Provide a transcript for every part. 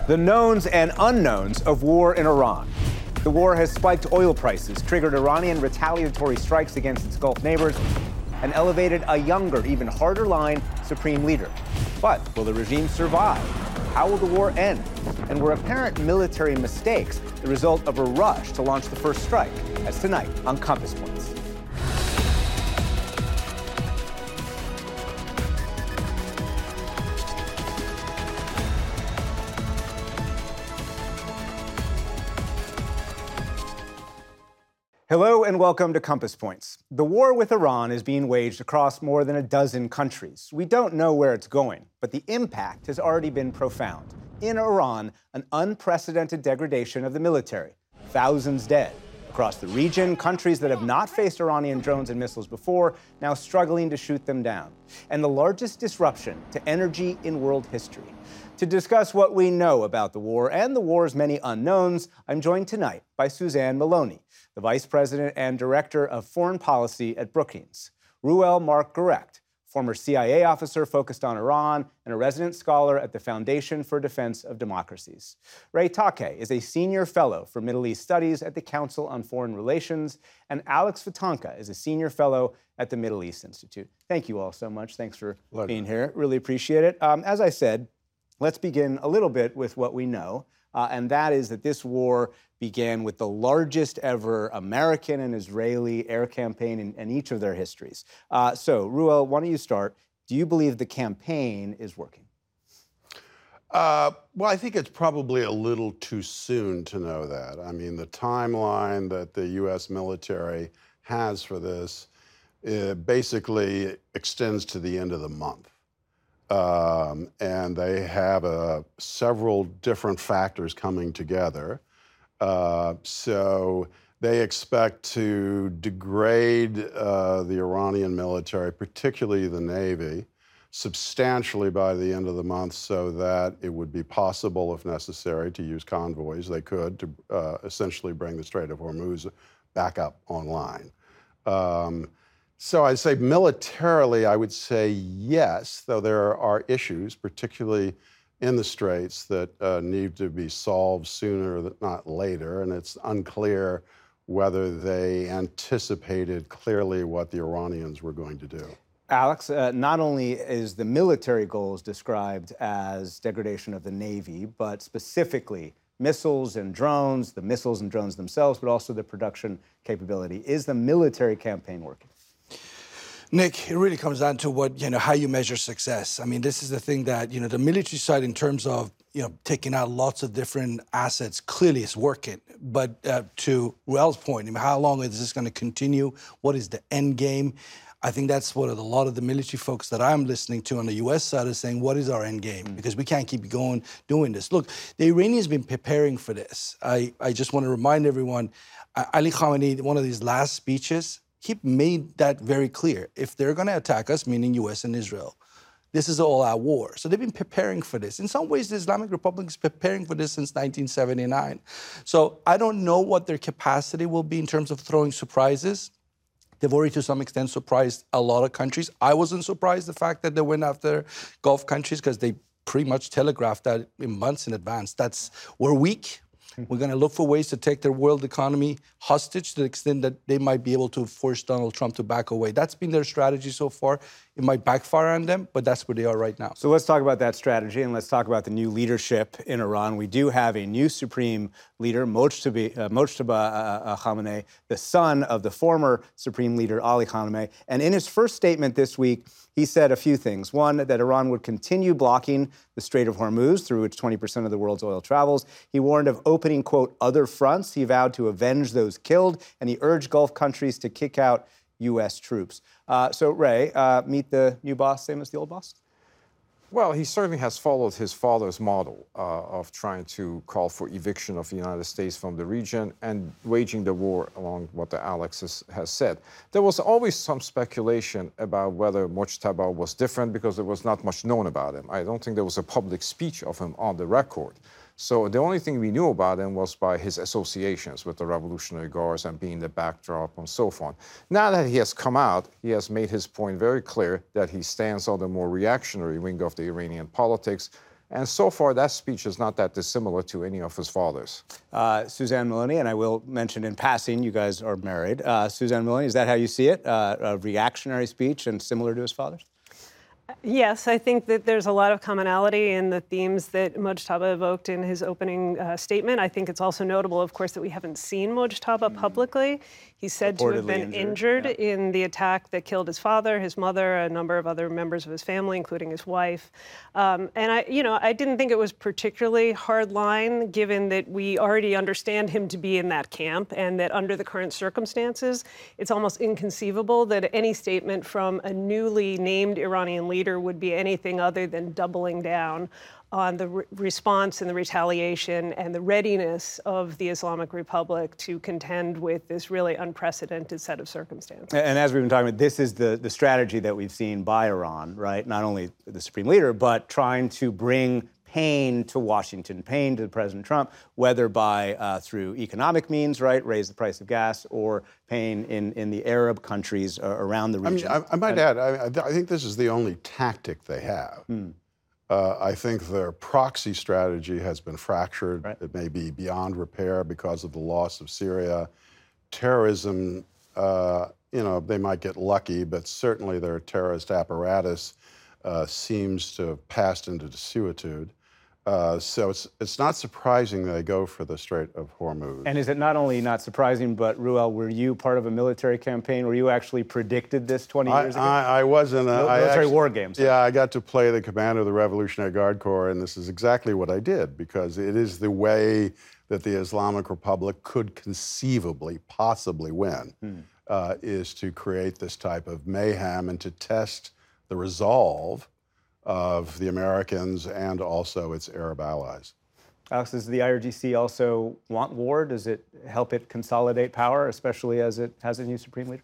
The knowns and unknowns of war in Iran. The war has spiked oil prices, triggered Iranian retaliatory strikes against its Gulf neighbors, and elevated a younger, even harder line supreme leader. But will the regime survive? How will the war end? And were apparent military mistakes the result of a rush to launch the first strike? That's tonight on Compass Points. Hello and welcome to Compass Points. The war with Iran is being waged across more than a dozen countries. We don't know where it's going, but the impact has already been profound. In Iran, an unprecedented degradation of the military. Thousands dead. Across the region, countries that have not faced Iranian drones and missiles before now struggling to shoot them down. And the largest disruption to energy in world history. To discuss what we know about the war and the war's many unknowns, I'm joined tonight by Suzanne Maloney, the Vice President and Director of Foreign Policy at Brookings. Reuel Marc Gerecht, former CIA officer focused on Iran and a resident scholar at the Foundation for Defense of Democracies. Ray Takei is a senior fellow for Middle East Studies at the Council on Foreign Relations, and Alex Vitanka is a senior fellow at the Middle East Institute. Thank you all so much. Thanks for being here. Really appreciate it. As I said, let's begin a little bit with what we know, and that is that this war began with the largest ever American and Israeli air campaign in each of their histories. So, Reuel, why don't you start? Do you believe the campaign is working? Well, I think it's probably a little too soon to know that. I mean, the timeline that the U.S. military has for this basically extends to the end of the month. And they have several different factors coming together. So they expect to degrade the Iranian military, particularly the Navy, substantially by the end of the month so that it would be possible, if necessary, to use convoys. They could to essentially bring the Strait of Hormuz back up online. So I'd say militarily, I would say yes, though there are issues, particularly in the Straits, that need to be solved sooner, not later, and it's unclear whether they anticipated clearly what the Iranians were going to do. Alex, not only is the military goals described as degradation of the Navy, but specifically missiles and drones, the missiles and drones themselves, but also the production capability. Is the military campaign working? Nick, it really comes down to how you measure success. I mean, this is the thing that, the military side in terms of, taking out lots of different assets clearly is working. But to Reuel's point, how long is this going to continue? What is the end game? I think that's what a lot of the military folks that I'm listening to on the U.S. side are saying, what is our end game? Because we can't keep going doing this. Look, the Iranians have been preparing for this. I just want to remind everyone, Ali Khamenei, one of his last speeches, he made that very clear. If they're going to attack us, meaning U.S. and Israel, this is all-out war. So they've been preparing for this. In some ways, the Islamic Republic is preparing for this since 1979. So I don't know what their capacity will be in terms of throwing surprises. They've already, to some extent, surprised a lot of countries. I wasn't surprised the fact that they went after Gulf countries because they pretty much telegraphed that in months in advance. We're weak. We're going to look for ways to take their world economy hostage to the extent that they might be able to force Donald Trump to back away. That's been their strategy so far. It might backfire on them, but that's where they are right now. So let's talk about that strategy, and let's talk about the new leadership in Iran. We do have a new supreme leader, Mojtaba Khamenei, the son of the former supreme leader, Ali Khamenei. And in his first statement this week, he said a few things. One, that Iran would continue blocking the Strait of Hormuz, through which 20% of the world's oil travels. He warned of opening, quote, other fronts. He vowed to avenge those killed, and he urged Gulf countries to kick out U.S. troops. So, Ray, meet the new boss, same as the old boss? Well, he certainly has followed his father's model of trying to call for eviction of the United States from the region and waging the war along what the Alex has said. There was always some speculation about whether Mojtaba was different because there was not much known about him. I don't think there was a public speech of him on the record. So the only thing we knew about him was by his associations with the Revolutionary Guards and being the backdrop and so on. Now that he has come out, he has made his point very clear that he stands on the more reactionary wing of the Iranian politics, And so far, that speech is not that dissimilar to any of his father's. Suzanne Maloney, and I will mention in passing, you guys are married. Suzanne Maloney, is that how you see it? A reactionary speech and similar to his father's? Yes, I think that there's a lot of commonality in the themes that Mojtaba evoked in his opening statement. I think it's also notable, of course, that we haven't seen Mojtaba publicly. He's said to have been injured in the attack that killed his father, his mother, a number of other members of his family, including his wife. And I didn't think it was particularly hard line, given that we already understand him to be in that camp, and that under the current circumstances, it's almost inconceivable that any statement from a newly named Iranian leader would be anything other than doubling down on the response and the retaliation and the readiness of the Islamic Republic to contend with this really unprecedented set of circumstances. And as we've been talking about, this is the strategy that we've seen by Iran, right? Not only the supreme leader, but trying to bring pain to Washington, pain to President Trump, whether by through economic means, right, raise the price of gas, or pain in the Arab countries around the region. I might add, I think this is the only tactic they have. I think their proxy strategy has been fractured. Right. It may be beyond repair because of the loss of Syria. Terrorism, they might get lucky, but certainly their terrorist apparatus seems to have passed into desuetude. So it's not surprising they go for the Strait of Hormuz. And is it not only not surprising, but Ruel, were you part of a military campaign where you actually predicted this 20 years ago? I was in a military war games. Yeah, I got to play the commander of the Revolutionary Guard Corps, and this is exactly what I did, because it is the way that the Islamic Republic could conceivably, possibly win, is to create this type of mayhem and to test the resolve of the Americans and also its Arab allies. Alex, does the IRGC also want war? Does it help it consolidate power, especially as it has a new supreme leader?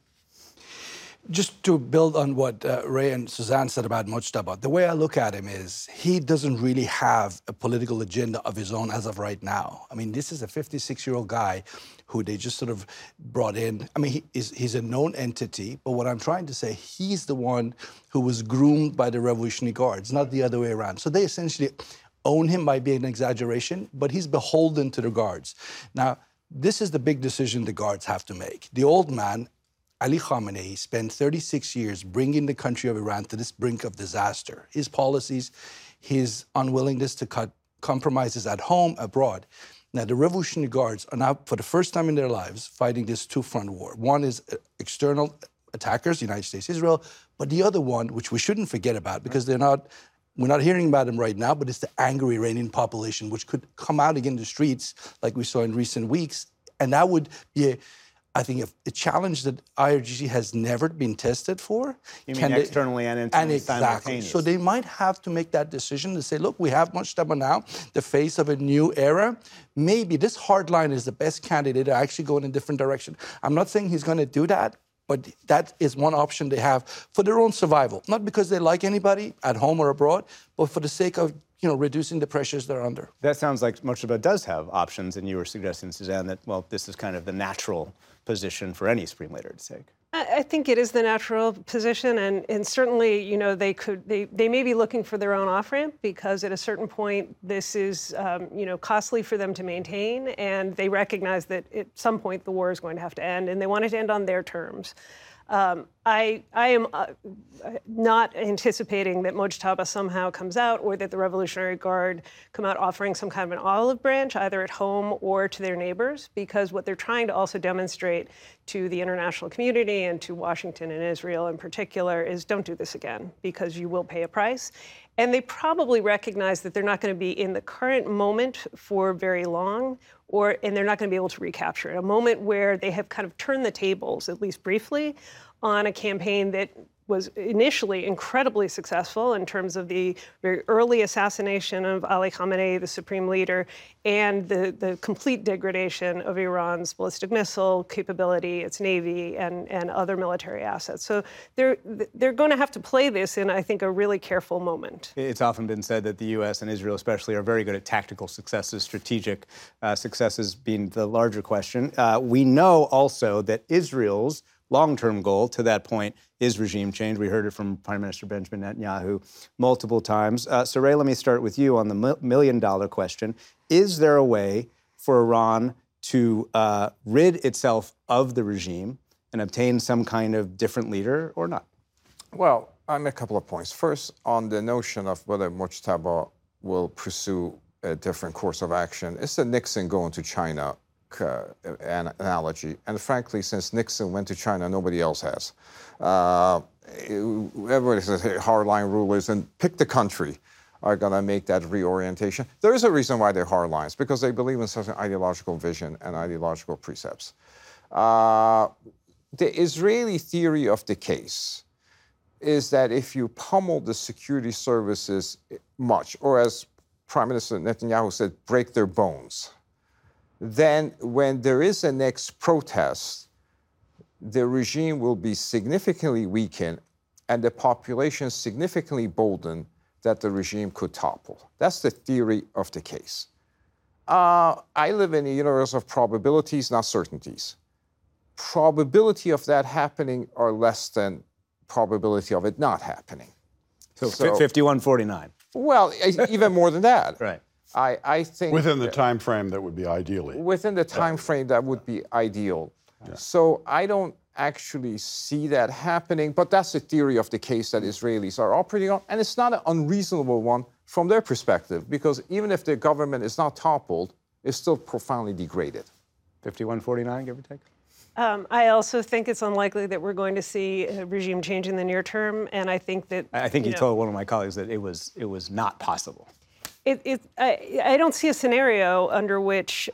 Just to build on what Ray and Suzanne said about Mojtaba, the way I look at him is he doesn't really have a political agenda of his own as of right now. I mean, this is a 56-year-old guy who they just sort of brought in. I mean, he's a known entity, but what I'm trying to say, he's the one who was groomed by the Revolutionary Guards, not the other way around. So they essentially own him by being an exaggeration, but he's beholden to the Guards. Now, this is the big decision the Guards have to make. The old man, Ali Khamenei, spent 36 years bringing the country of Iran to this brink of disaster. His policies, his unwillingness to cut compromises at home, abroad. Now, the Revolutionary Guards are now, for the first time in their lives, fighting this two-front war. One is external attackers, the United States, Israel, but the other one, which we shouldn't forget about, because we're not hearing about them right now, but it's the angry Iranian population, which could come out again in the streets, like we saw in recent weeks, and that would be I think a challenge that IRGC has never been tested for. You mean externally and internally simultaneously. So they might have to make that decision to say, look, we have Mojtaba now, the face of a new era. Maybe this hard line is the best candidate to actually go in a different direction. I'm not saying he's going to do that, but that is one option they have for their own survival. Not because they like anybody at home or abroad, but for the sake of reducing the pressures they're under. That sounds like Mojtaba does have options, and you were suggesting, Suzanne, that, well, this is kind of the natural position for any supreme leader to take. I think it is the natural position, and certainly, they may be looking for their own off-ramp, because at a certain point, this is, costly for them to maintain, and they recognize that at some point the war is going to have to end, and they want it to end on their terms. I am not anticipating that Mojtaba somehow comes out, or that the Revolutionary Guard come out offering some kind of an olive branch, either at home or to their neighbors, because what they're trying to also demonstrate to the international community and to Washington and Israel in particular is, don't do this again, because you will pay a price. And they probably recognize that they're not going to be in the current moment for very long, and they're not going to be able to recapture it. A moment where they have kind of turned the tables, at least briefly, on a campaign that was initially incredibly successful in terms of the very early assassination of Ali Khamenei, the supreme leader, and the complete degradation of Iran's ballistic missile capability, its navy, and other military assets. So they're going to have to play this in, I think, a really careful moment. It's often been said that the U.S. and Israel especially are very good at tactical successes, strategic successes being the larger question. We know also that Israel's long-term goal to that point is regime change. We heard it from Prime Minister Benjamin Netanyahu multiple times. So Ray, let me start with you on the million-dollar question. Is there a way for Iran to rid itself of the regime and obtain some kind of different leader or not? Well, I make a couple of points. First, on the notion of whether Mujtaba will pursue a different course of action, it's the Nixon going to China analogy. And frankly, since Nixon went to China, nobody else has. Everybody says, hey, hardline rulers, and pick the country, are going to make that reorientation. There is a reason why they're hardlines, because they believe in such an ideological vision and ideological precepts. The Israeli theory of the case is that if you pummel the security services much, or as Prime Minister Netanyahu said, break their bones, then when there is a next protest, the regime will be significantly weakened and the population significantly boldened that the regime could topple. That's the theory of the case. I live in a universe of probabilities, not certainties. Probability of that happening are less than probability of it not happening. So 51-49. Well, even more than that. Right. I think within the time frame that would be ideally. Within the time frame that would be ideal. Yeah. So I don't actually see that happening, but that's the theory of the case that Israelis are operating on, and it's not an unreasonable one from their perspective, because even if the government is not toppled, it's still profoundly degraded. 51-49, give or take? I also think it's unlikely that we're going to see a regime change in the near term, and I think that... I think you told one of my colleagues that it was not possible. I don't see a scenario under which,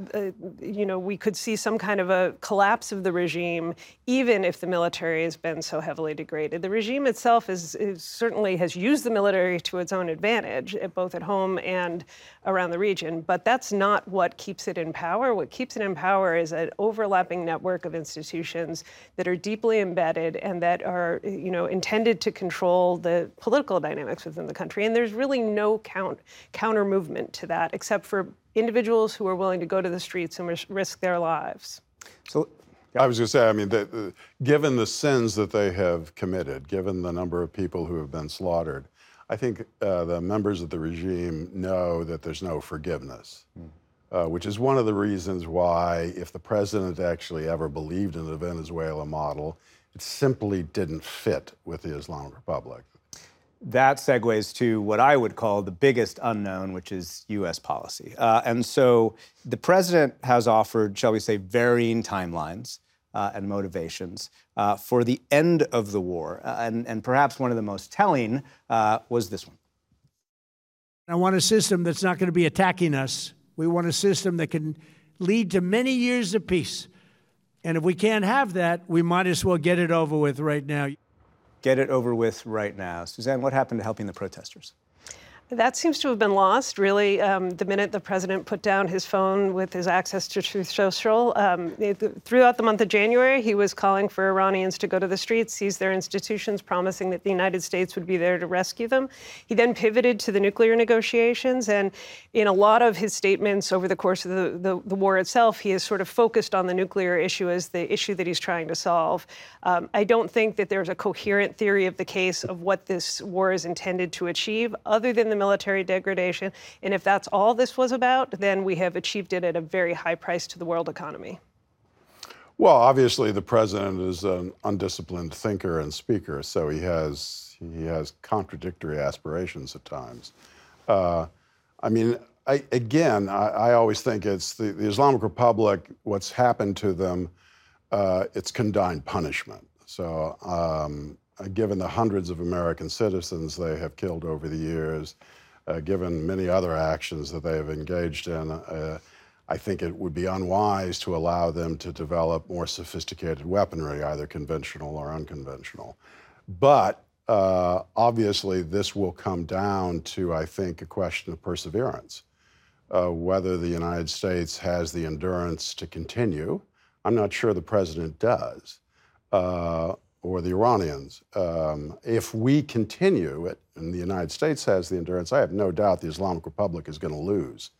we could see some kind of a collapse of the regime, even if the military has been so heavily degraded. The regime itself certainly has used the military to its own advantage, both at home and around the region, but that's not what keeps it in power. What keeps it in power is an overlapping network of institutions that are deeply embedded and that are, intended to control the political dynamics within the country. And there's really no counter movement to that, except for individuals who are willing to go to the streets and risk their lives. So, I was going to say, I mean, given the sins that they have committed, given the number of people who have been slaughtered, I think the members of the regime know that there's no forgiveness, which is one of the reasons why, if the president actually ever believed in the Venezuela model, it simply didn't fit with the Islamic Republic. That segues to what I would call the biggest unknown, which is U.S. policy. And so the president has offered, shall we say, varying timelines and motivations for the end of the war. And perhaps one of the most telling was this one. I want a system that's not going to be attacking us. We want a system that can lead to many years of peace. And if we can't have that, we might as well get it over with right now. Get it over with right now. Suzanne, what happened to helping the protesters? That seems to have been lost, really, the minute the president put down his phone with his access to Truth Social. Throughout the month of January, he was calling for Iranians to go to the streets, seize their institutions, promising that the United States would be there to rescue them. He then pivoted to the nuclear negotiations, and in a lot of his statements over the course of the war itself, he has sort of focused on the nuclear issue as the issue that he's trying to solve. I don't think that there's a coherent theory of the case of what this war is intended to achieve, other than the military degradation. And if that's all this was about, then we have achieved it at a very high price to the world economy. Well, obviously, the president is an undisciplined thinker and speaker, so he has contradictory aspirations at times. I always think it's the Islamic Republic, what's happened to them, it's condign punishment. So given the hundreds of American citizens they have killed over the years, given many other actions that they have engaged in, I think it would be unwise to allow them to develop more sophisticated weaponry, either conventional or unconventional. But obviously, this will come down to, I think, a question of perseverance, whether the United States has the endurance to continue. I'm not sure the president does. Or the Iranians. If we continue it, and the United States has the endurance, I have no doubt the Islamic Republic is going to lose.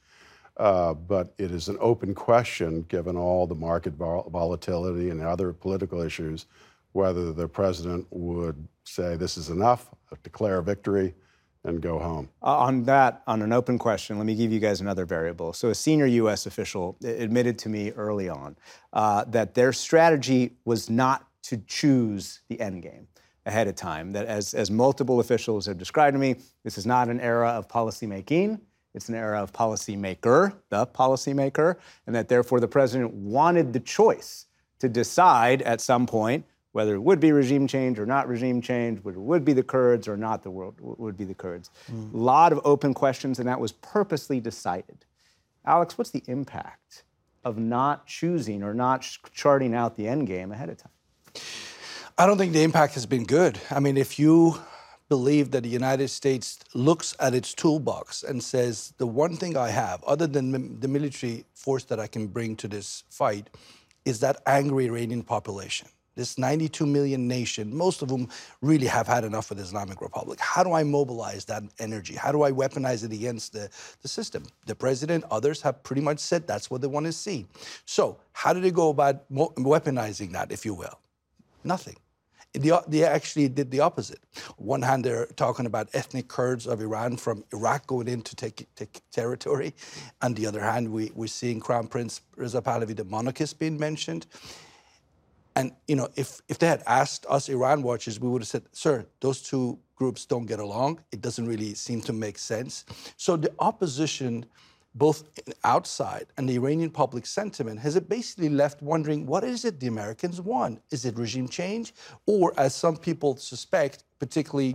But it is an open question, given all the market volatility and other political issues, whether the president would say this is enough, declare a victory, and go home. On an open question, let me give you guys another variable. So a senior U.S. official admitted to me early on that their strategy was not to choose the end game ahead of time, that as multiple officials have described to me, this is not an era of policymaking, it's an era of policymaker, the policymaker, and that therefore the president wanted the choice to decide at some point whether it would be regime change or not regime change, whether it would be the Kurds or not the world would be the Kurds. A lot of open questions, and that was purposely decided. Alex, what's the impact of not choosing or not charting out the end game ahead of time? I don't think the impact has been good. I mean, if you believe that the United States looks at its toolbox and says, the one thing I have, other than the military force that I can bring to this fight, is that angry Iranian population. This 92 million nation, most of whom really have had enough of the Islamic Republic. How do I mobilize that energy? How do I weaponize it against the system? The president, others have pretty much said that's what they want to see. So how do they go about weaponizing that, if you will? Nothing. They actually did the opposite. On one hand, they're talking about ethnic Kurds of Iran from Iraq going in to take territory. On the other hand, we're seeing Crown Prince Reza Pahlavi, the monarchist, being mentioned. And, you know, if they had asked us Iran watchers, we would have said, sir, those two groups don't get along. It doesn't really seem to make sense. So the opposition, both outside and the Iranian public sentiment, has it basically left wondering, what is it the Americans want? Is it regime change? Or, as some people suspect, particularly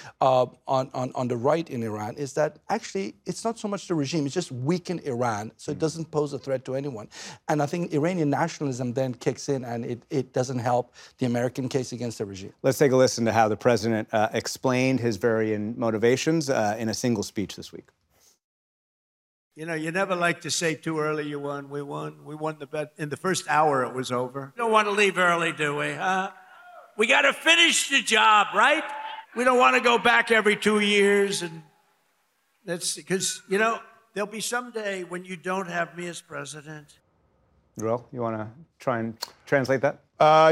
on the right in Iran, is that actually it's not so much the regime, it's just weaken Iran so it doesn't pose a threat to anyone. And I think Iranian nationalism then kicks in, and it doesn't help the American case against the regime. Let's take a listen to how the president explained his varying motivations in a single speech this week. You know, you never like to say too early you won. We won. We won the bet. In the first hour, it was over. We don't want to leave early, do we? We got to finish the job, right? We don't want to go back every 2 years. And that's because, you know, there'll be some day when you don't have me as president. Reuel, you want to try and translate that?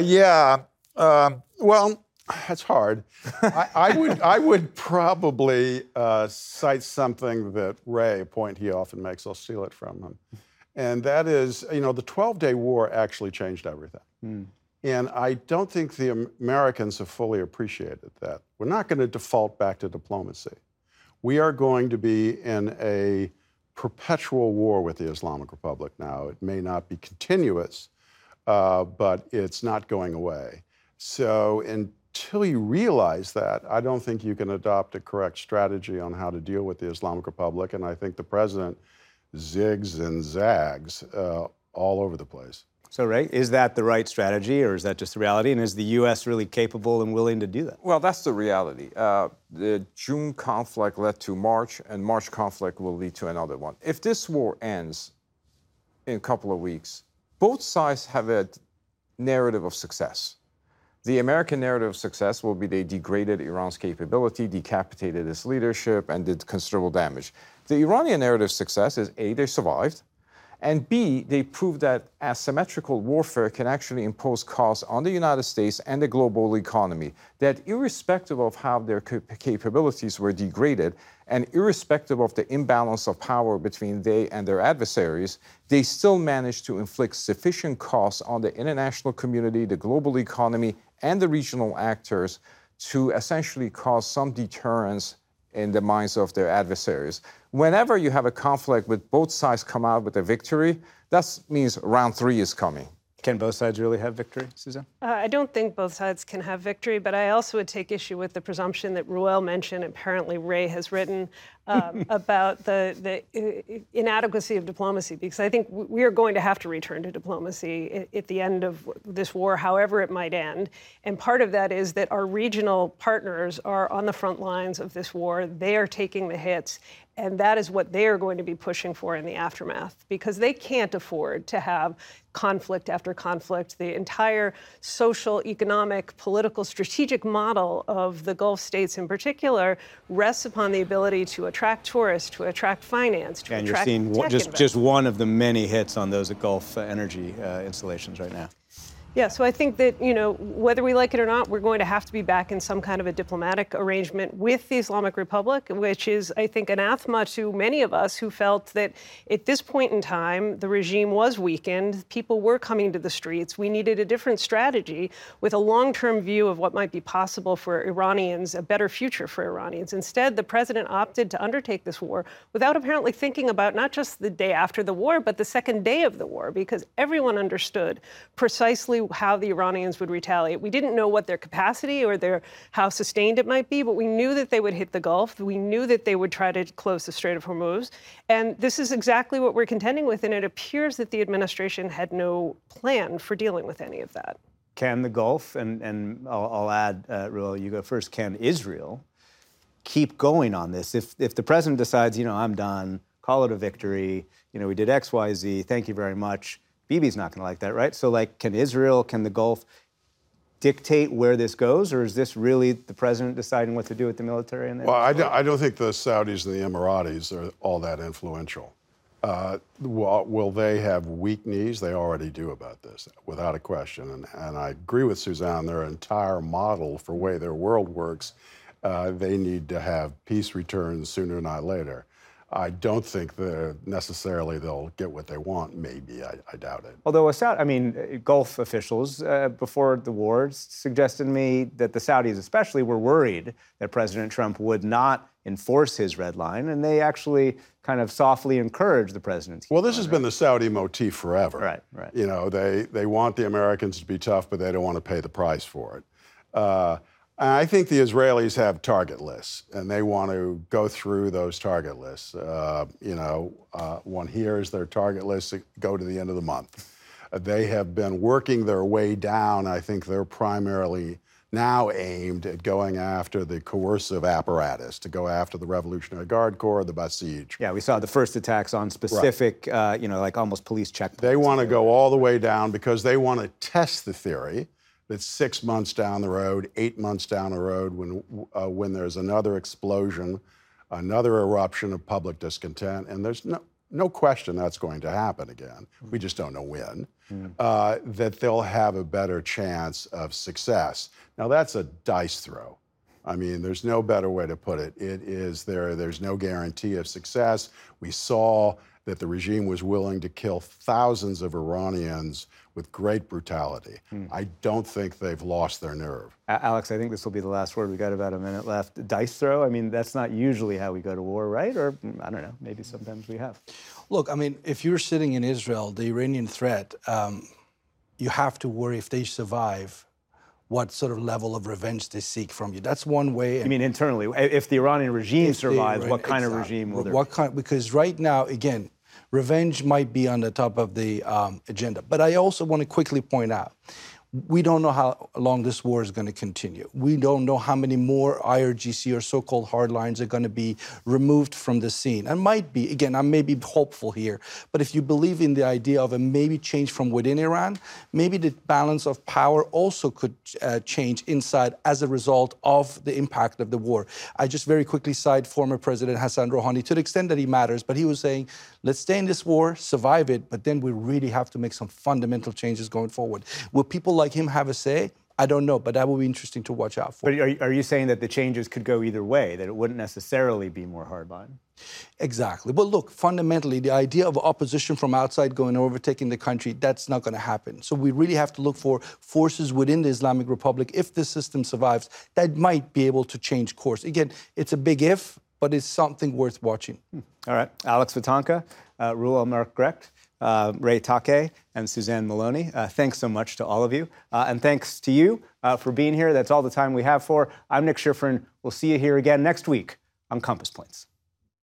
Well, that's hard. I would probably cite something that Ray, a point he often makes, I'll steal it from him. And that is, you know, the 12-day war actually changed everything. And I don't think the Americans have fully appreciated that. We're not going to default back to diplomacy. We are going to be in a perpetual war with the Islamic Republic now. It may not be continuous, but it's not going away. So until you realize that, I don't think you can adopt a correct strategy on how to deal with the Islamic Republic. And I think the president zigs and zags all over the place. So, Ray, is that the right strategy, or is that just the reality? And is the U.S. really capable and willing to do that? Well, that's the reality. The June conflict led to March, and March conflict will lead to another one. If this war ends in a couple of weeks, both sides have a narrative of success. The American narrative of success will be they degraded Iran's capability, decapitated its leadership, and did considerable damage. The Iranian narrative of success is A, they survived, and B, they proved that asymmetrical warfare can actually impose costs on the United States and the global economy, that irrespective of how their capabilities were degraded, and irrespective of the imbalance of power between they and their adversaries, they still managed to inflict sufficient costs on the international community, the global economy, and the regional actors to essentially cause some deterrence in the minds of their adversaries. Whenever you have a conflict with both sides come out with a victory, that means round 3 is coming. Can both sides really have victory, Suzanne? I don't think both sides can have victory, but I also would take issue with the presumption that Reuel mentioned, apparently Ray has written, about the inadequacy of diplomacy, because I think we are going to have to return to diplomacy at the end of this war, however it might end. And part of that is that our regional partners are on the front lines of this war. They are taking the hits. And that is what they are going to be pushing for in the aftermath, because they can't afford to have conflict after conflict. The entire social, economic, political, strategic model of the Gulf states in particular rests upon the ability to attract attract tourists, to attract finance, to And attract you're seeing tech just one of the many hits on those Gulf energy installations right now. Yeah, so I think that, whether we like it or not, we're going to have to be back in some kind of a diplomatic arrangement with the Islamic Republic, which is, I think, anathema to many of us who felt that at this point in time, the regime was weakened, people were coming to the streets. We needed a different strategy with a long-term view of what might be possible for Iranians, a better future for Iranians. Instead, the president opted to undertake this war without apparently thinking about not just the day after the war, but the second day of the war, because everyone understood precisely how the Iranians would retaliate. We didn't know what their capacity or how sustained it might be, but we knew that they would hit the Gulf. We knew that they would try to close the Strait of Hormuz. And this is exactly what we're contending with, and it appears that the administration had no plan for dealing with any of that. Can the Gulf, and I'll add, Ruel, you go first, can Israel keep going on this? If the president decides, I'm done, call it a victory, we did X, Y, Z, thank you very much, Bibi's not going to like that, right? So, can Israel, can the Gulf dictate where this goes, or is this really the president deciding what to do with the military? Well, I don't think the Saudis and the Emiratis are all that influential. Will they have weak knees? They already do about this, without a question. And I agree with Suzanne, their entire model for the way their world works, they need to have peace returns sooner, not later. I don't think that necessarily they'll get what they want. Maybe, I doubt it. Although Gulf officials before the war suggested to me that the Saudis especially were worried that President Trump would not enforce his red line, and they actually kind of softly encouraged the president. Well, this has been the Saudi motif forever. Right. They want the Americans to be tough, but they don't want to pay the price for it. I think the Israelis have target lists, and they want to go through those target lists. One hears their target lists go to the end of the month. They have been working their way down. I think they're primarily now aimed at going after the coercive apparatus, to go after the Revolutionary Guard Corps, the Basij. Yeah, we saw the first attacks on specific, almost police checkpoints. They want to go all the way down because they want to test the theory that 6 months down the road, 8 months down the road, when there's another explosion, another eruption of public discontent, and there's no question that's going to happen again. We just don't know when. That they'll have a better chance of success. Now that's a dice throw. I mean, there's no better way to put it. There's no guarantee of success. We saw that the regime was willing to kill thousands of Iranians with great brutality. I don't think they've lost their nerve. Alex, I think this will be the last word. We got about a minute left. Dice throw? I mean, that's not usually how we go to war, right? Or, I don't know, maybe sometimes we have. Look, I mean, if you're sitting in Israel, the Iranian threat, you have to worry if they survive, what sort of level of revenge they seek from you. That's one way. You mean internally? If the Iranian regime survives, what kind of regime will there be? Because right now, again, revenge might be on the top of the agenda. But I also want to quickly point out, we don't know how long this war is going to continue. We don't know how many more IRGC or so-called hardlines are going to be removed from the scene. And might be, again, I may be hopeful here, but if you believe in the idea of a maybe change from within Iran, maybe the balance of power also could change inside as a result of the impact of the war. I just very quickly cite former President Hassan Rouhani, to the extent that he matters, but he was saying, let's stay in this war, survive it, but then we really have to make some fundamental changes going forward. Will people like him have a say? I don't know, but that will be interesting to watch out for. But are you saying that the changes could go either way, that it wouldn't necessarily be more hardline? Exactly. But look, fundamentally, the idea of opposition from outside going and overtaking the country, that's not going to happen. So we really have to look for forces within the Islamic Republic, if the system survives, that might be able to change course. Again, it's a big if, but it's something worth watching. All right. Alex Vitanka, Ruel Mark-Grecht, Ray Take, and Suzanne Maloney. Thanks so much to all of you. And thanks to you for being here. That's all the time we have for. I'm Nick Schifrin. We'll see you here again next week on Compass Points.